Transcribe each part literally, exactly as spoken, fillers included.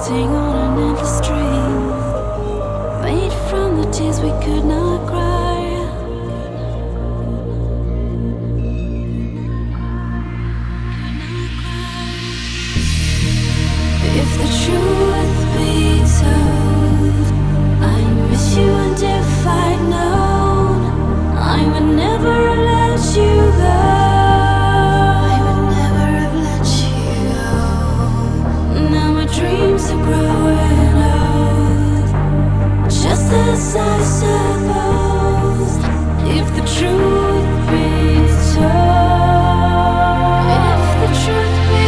floating on an endless stream, made from the tears we could not cry. If the truth be told, I miss you, and if I'd known, I would never have let you go. I would never have let you go. Now my dreams are growing old, just as I supposed. If the truth be told, if the truth be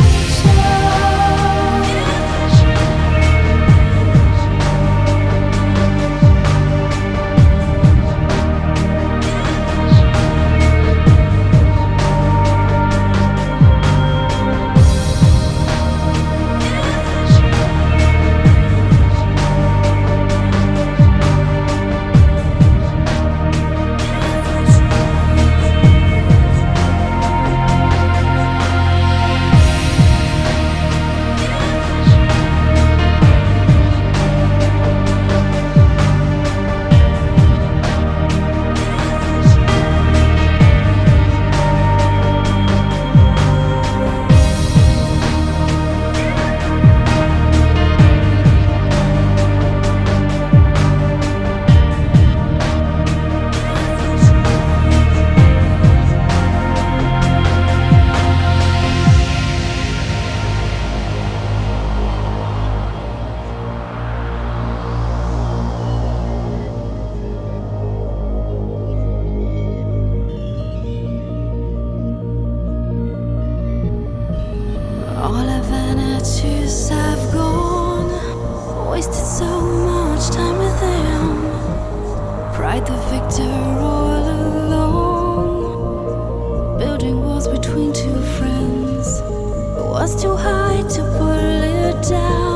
all our vanities have gone, wasted so much time with them. Pride the victor all alone, building walls between two friends. It was too high to pull it down.